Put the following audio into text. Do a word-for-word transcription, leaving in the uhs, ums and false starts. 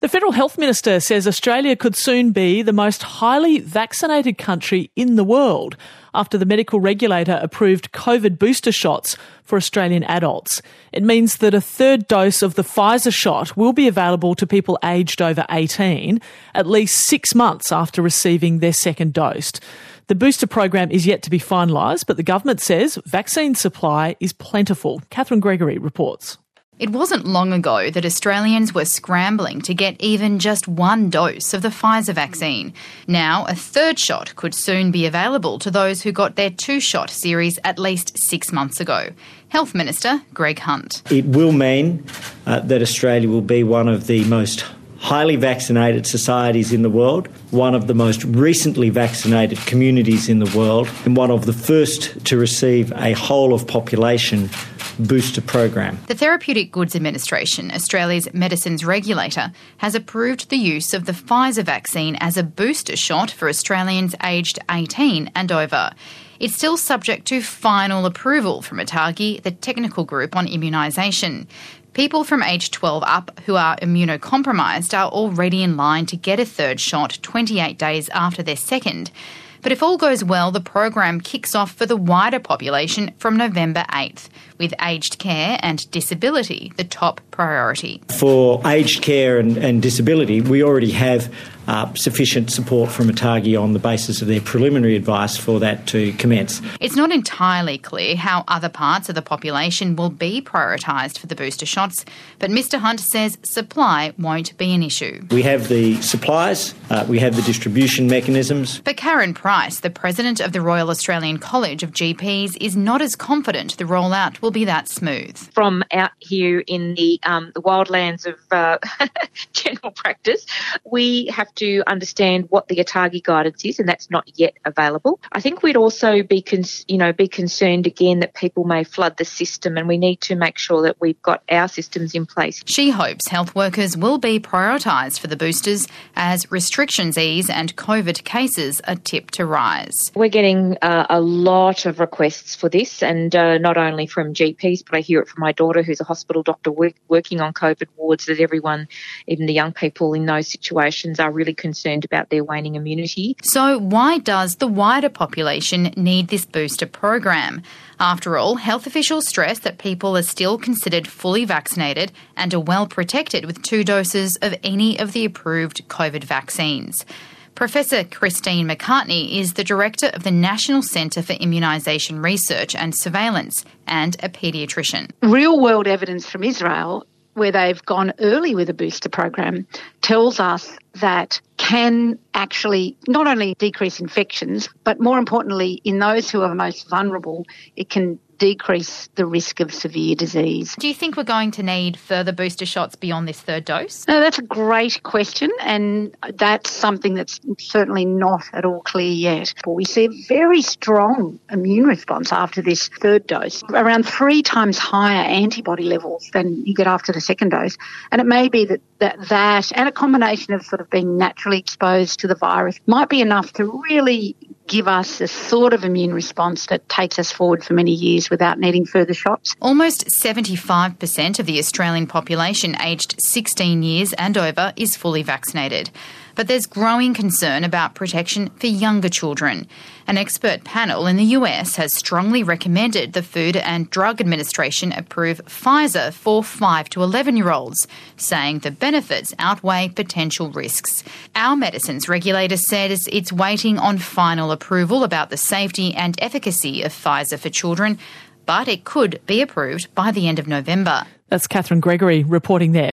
The Federal Health Minister says Australia could soon be the most highly vaccinated country in the world after the medical regulator approved COVID booster shots for Australian adults. It means that a third dose of the Pfizer shot will be available to people aged over eighteen at least six months after receiving their second dose. The booster program is yet to be finalised, but the government says vaccine supply is plentiful. Catherine Gregory reports. It wasn't long ago that Australians were scrambling to get even just one dose of the Pfizer vaccine. Now, a third shot could soon be available to those who got their two-shot series at least six months ago. Health Minister Greg Hunt. It will mean uh, that Australia will be one of the most highly vaccinated societies in the world, one of the most recently vaccinated communities in the world, and one of the first to receive a whole-of-population booster program. The Therapeutic Goods Administration, Australia's medicines regulator, has approved the use of the Pfizer vaccine as a booster shot for Australians aged eighteen and over. It's still subject to final approval from ATAGI, the technical group on immunisation. People from age twelve up who are immunocompromised are already in line to get a third shot twenty-eight days after their second. But if all goes well, the program kicks off for the wider population from November eighth, with aged care and disability the top priority. For aged care and, and disability, we already have uh, sufficient support from ATAGI on the basis of their preliminary advice for that to commence. It's not entirely clear how other parts of the population will be prioritised for the booster shots, but Mr Hunt says supply won't be an issue. We have the supplies, uh, we have the distribution mechanisms. But Karen Price, the president of the Royal Australian College of G Ps, is not as confident the rollout will be that smooth. From out here in the, um, the wildlands of uh, general practice, we have to understand what the ATAGI guidance is, and that's not yet available. I think we'd also be, con- you know, be concerned again that people may flood the system, and we need to make sure that we've got our systems in place. She hopes health workers will be prioritised for the boosters as restrictions ease and COVID cases are tipped to rise. We're getting uh, a lot of requests for this, and uh, not only from G Ps, but I hear it from my daughter, who's a hospital doctor work, working on COVID wards, that everyone, even the young people in those situations, are really concerned about their waning immunity. So why does the wider population need this booster program? After all, health officials stress that people are still considered fully vaccinated and are well protected with two doses of any of the approved COVID vaccines. Professor Christine McCartney is the director of the National Centre for Immunisation Research and Surveillance and a paediatrician. Real-world evidence from Israel, where they've gone early with a booster program, tells us that can actually not only decrease infections, but more importantly, in those who are most vulnerable, it can decrease the risk of severe disease. Do you think we're going to need further booster shots beyond this third dose? No, that's a great question, and that's something that's certainly not at all clear yet. But we see a very strong immune response after this third dose, around three times higher antibody levels than you get after the second dose. And it may be that that, that and a combination of sort of being naturally exposed to the virus might be enough to really give us a sort of immune response that takes us forward for many years without needing further shots. Almost seventy-five percent of the Australian population aged sixteen years and over is fully vaccinated. But there's growing concern about protection for younger children. An expert panel in the U S has strongly recommended the Food and Drug Administration approve Pfizer for five to eleven-year-olds, saying the benefits outweigh potential risks. Our medicines regulator says it's waiting on final approval about the safety and efficacy of Pfizer for children, but it could be approved by the end of November. That's Catherine Gregory reporting there.